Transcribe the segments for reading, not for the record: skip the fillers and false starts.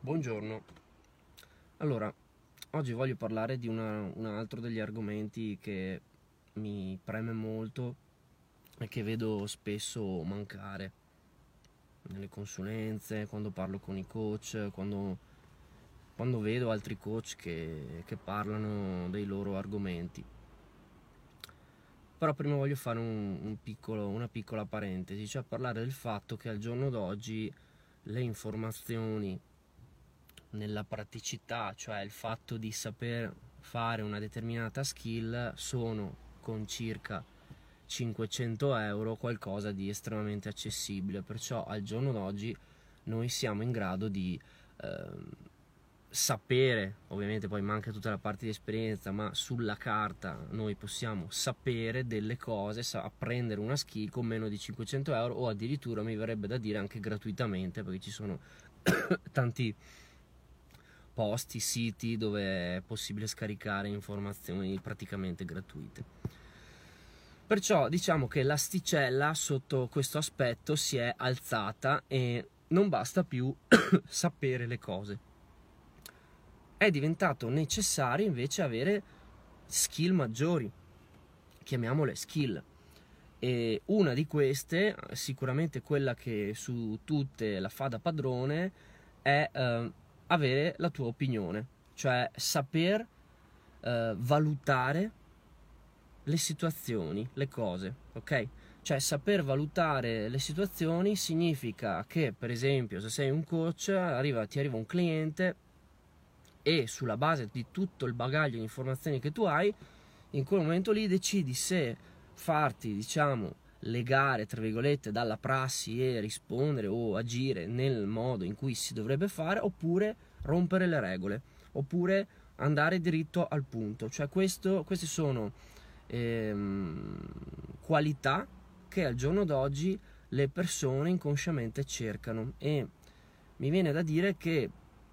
Buongiorno. Allora, oggi voglio parlare di un altro degli argomenti che mi preme molto e che vedo spesso mancare nelle consulenze, quando parlo con i coach, quando vedo altri coach che parlano dei loro argomenti. Però prima voglio fare una piccola parentesi, cioè parlare del fatto che al giorno d'oggi le informazioni nella praticità, cioè il fatto di saper fare una determinata skill, sono con circa 500 euro qualcosa di estremamente accessibile. Perciò al giorno d'oggi noi siamo in grado di ehm, sapere, ovviamente poi manca tutta la parte di esperienza, ma sulla carta noi possiamo sapere delle cose, apprendere una skill con meno di 500 euro o addirittura mi verrebbe da dire anche gratuitamente, perché ci sono tanti posti, siti dove è possibile scaricare informazioni praticamente gratuite. Perciò diciamo che l'asticella sotto questo aspetto si è alzata e non basta più sapere le cose. È diventato necessario invece avere skill maggiori, chiamiamole skill. E una di queste, sicuramente quella che su tutte la fa da padrone, è avere la tua opinione, cioè saper valutare le situazioni, le cose, ok? Cioè saper valutare le situazioni significa che, per esempio, se sei un coach, ti arriva un cliente e sulla base di tutto il bagaglio di informazioni che tu hai, in quel momento lì decidi se farti, diciamo, legare, tra virgolette, dalla prassi e rispondere o agire nel modo in cui si dovrebbe fare, oppure rompere le regole, oppure andare diritto al punto. Cioè queste sono qualità che al giorno d'oggi le persone inconsciamente cercano, e mi viene da dire che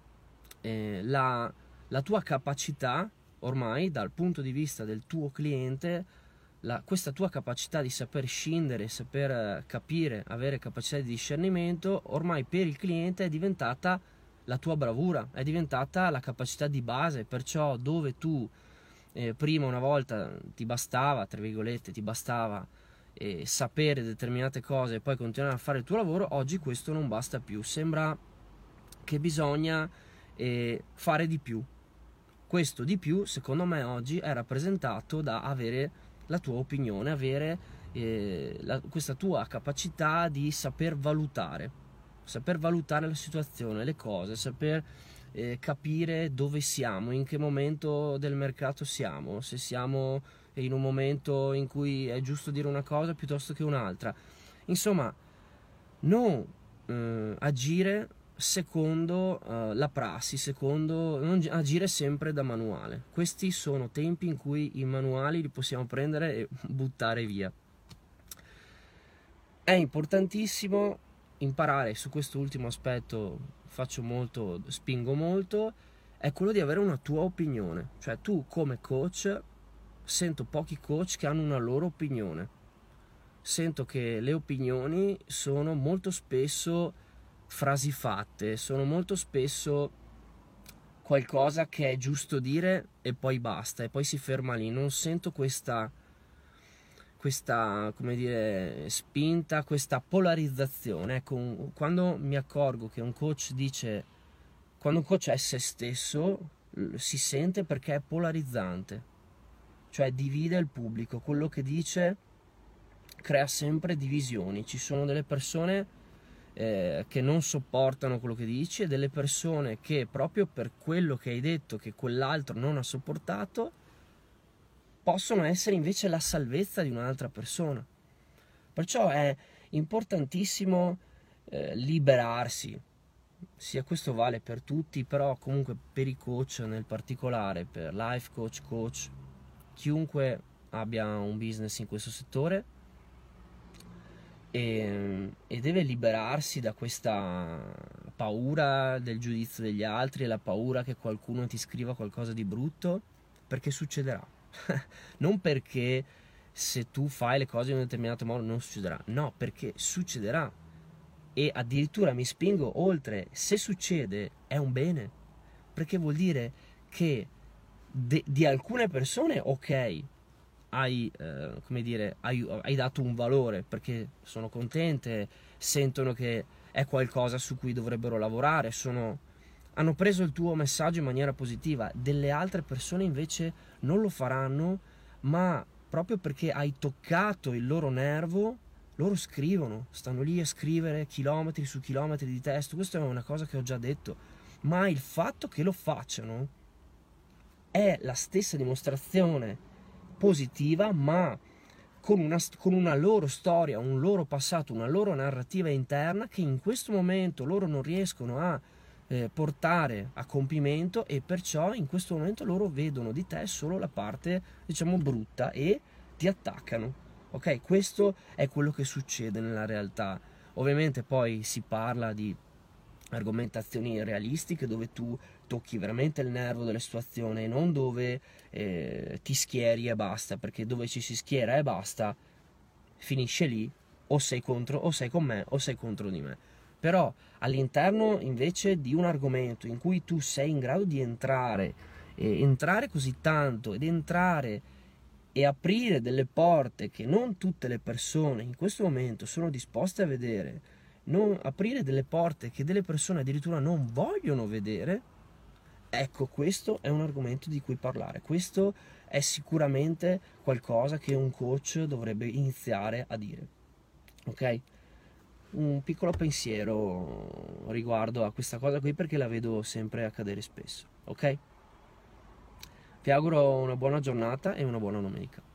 la tua capacità ormai dal punto di vista del tuo cliente, questa tua capacità di saper scindere, saper capire, avere capacità di discernimento, ormai per il cliente è diventata la tua bravura, è diventata la capacità di base. Perciò dove tu prima una volta ti bastava, tra virgolette, sapere determinate cose e poi continuare a fare il tuo lavoro, oggi questo non basta più. Sembra che bisogna fare di più. Questo di più, secondo me, oggi è rappresentato da avere la tua opinione, avere questa tua capacità di saper valutare la situazione, le cose, saper capire dove siamo, in che momento del mercato siamo, se siamo in un momento in cui è giusto dire una cosa piuttosto che un'altra. Insomma, non agire secondo la prassi, non agire sempre da manuale. Questi sono tempi in cui i manuali li possiamo prendere e buttare via. È importantissimo imparare su questo ultimo aspetto, spingo molto, è quello di avere una tua opinione. Cioè tu come coach, sento pochi coach che hanno una loro opinione. Sento che le opinioni sono molto spesso frasi fatte, sono molto spesso qualcosa che è giusto dire e poi basta, e poi si ferma lì. Non sento questa, come dire, spinta, questa polarizzazione. Ecco, quando mi accorgo che quando un coach è se stesso, si sente perché è polarizzante, cioè divide il pubblico, quello che dice crea sempre divisioni. Ci sono delle persone che non sopportano quello che dici e delle persone che proprio per quello che hai detto che quell'altro non ha sopportato possono essere invece la salvezza di un'altra persona. Perciò è importantissimo liberarsi, sia questo vale per tutti, però comunque per i coach nel particolare, per life coach, chiunque abbia un business in questo settore, e deve liberarsi da questa paura del giudizio degli altri e la paura che qualcuno ti scriva qualcosa di brutto, perché succederà. Non perché se tu fai le cose in un determinato modo non succederà, no, perché succederà. E addirittura mi spingo oltre: se succede è un bene, perché vuol dire che di alcune persone, ok, come dire, hai dato un valore, perché sono contente, sentono che è qualcosa su cui dovrebbero lavorare, hanno preso il tuo messaggio in maniera positiva. Delle altre persone invece non lo faranno, ma proprio perché hai toccato il loro nervo, loro scrivono, stanno lì a scrivere chilometri su chilometri di testo. Questa è una cosa che ho già detto, ma il fatto che lo facciano è la stessa dimostrazione positiva, ma con una loro storia, un loro passato, una loro narrativa interna che in questo momento loro non riescono a portare a compimento, e perciò in questo momento loro vedono di te solo la parte, diciamo, brutta, e ti attaccano. Ok, questo è quello che succede nella realtà. Ovviamente poi si parla di argomentazioni realistiche dove tu tocchi veramente il nervo della situazione, e non dove ti schieri e basta, perché dove ci si schiera e basta finisce lì: o sei contro, o sei con me, o sei contro di me. Però all'interno invece di un argomento in cui tu sei in grado di entrare così tanto, ed entrare e aprire delle porte che non tutte le persone in questo momento sono disposte a vedere, non aprire delle porte che delle persone addirittura non vogliono vedere, ecco, questo è un argomento di cui parlare. Questo è sicuramente qualcosa che un coach dovrebbe iniziare a dire. Ok? Un piccolo pensiero riguardo a questa cosa qui, perché la vedo sempre accadere spesso. Ok? Vi auguro una buona giornata e una buona domenica.